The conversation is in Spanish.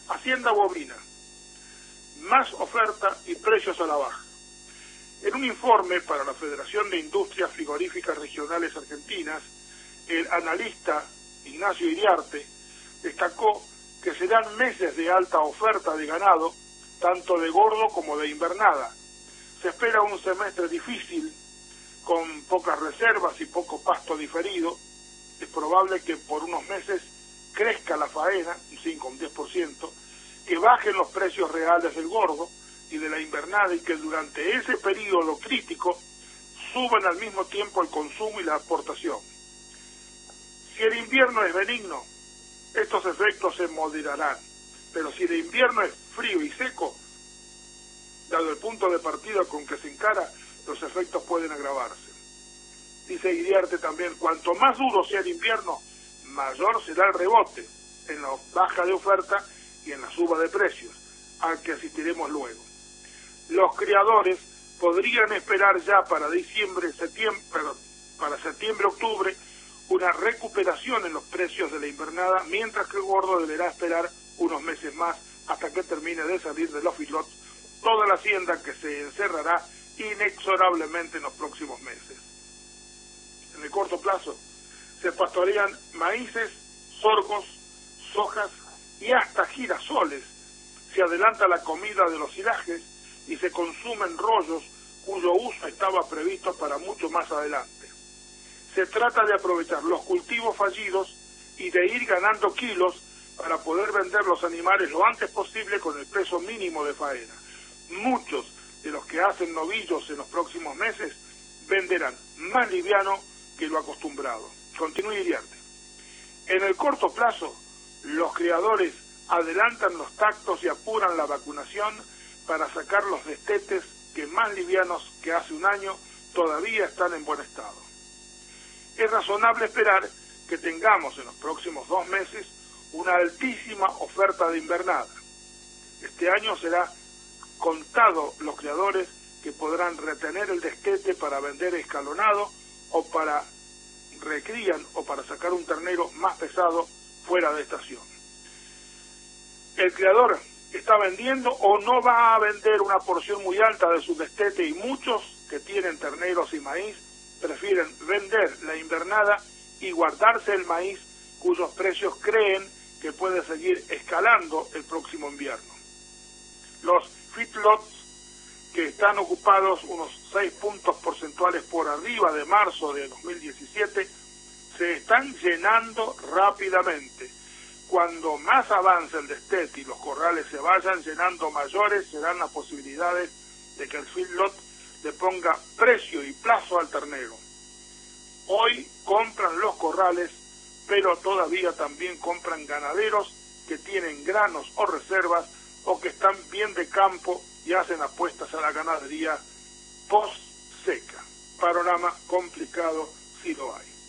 Hacienda bovina, más oferta y precios a la baja. En un informe para la Federación de Industrias Frigoríficas Regionales Argentinas, el analista Ignacio Iriarte destacó que serán meses de alta oferta de ganado, tanto de gordo como de invernada. Se espera un semestre difícil, con pocas reservas y poco pasto diferido. Es probable que por unos meses crezca la faena, un 5 o un 10%, que bajen los precios reales del gordo y de la invernada, y que durante ese periodo crítico suban al mismo tiempo el consumo y la exportación. Si el invierno es benigno, estos efectos se moderarán, pero si el invierno es frío y seco, dado el punto de partida con que se encara, los efectos pueden agravarse. Dice Iriarte también, cuanto más duro sea el invierno, mayor será el rebote en la baja de oferta y en la suba de precios, al que asistiremos luego. Los criadores podrían esperar ya para septiembre-octubre una recuperación en los precios de la invernada, mientras que el gordo deberá esperar unos meses más hasta que termine de salir de los feedlots toda la hacienda, que se encerrará inexorablemente en los próximos meses. En el corto plazo se pastorean maíces, sorgos, sojas y hasta girasoles. Se adelanta la comida de los silajes y se consumen rollos cuyo uso estaba previsto para mucho más adelante. Se trata de aprovechar los cultivos fallidos y de ir ganando kilos para poder vender los animales lo antes posible con el peso mínimo de faena. Muchos de los que hacen novillos en los próximos meses venderán más liviano que lo acostumbrado. Continúa Iriarte. En el corto plazo, los criadores adelantan los tactos y apuran la vacunación para sacar los destetes que más livianos que hace un año todavía están en buen estado. Es razonable esperar que tengamos en los próximos 2 meses una altísima oferta de invernada. Este año será contado los criadores que podrán retener el destete para vender escalonado o para recrían o para sacar un ternero más pesado fuera de estación. El criador está vendiendo o no va a vender una porción muy alta de su destete, y muchos que tienen terneros y maíz prefieren vender la invernada y guardarse el maíz, cuyos precios creen que puede seguir escalando el próximo invierno. Los feedlots, que están ocupados unos 6 puntos porcentuales por arriba de marzo de 2017, se están llenando rápidamente. Cuando más avance el destete y los corrales se vayan llenando, mayores serán las posibilidades de que el feedlot le ponga precio y plazo al ternero. Hoy compran los corrales, pero todavía también compran ganaderos que tienen granos o reservas, o que están bien de campo y hacen apuestas a la ganadería post seca. Panorama complicado si lo hay.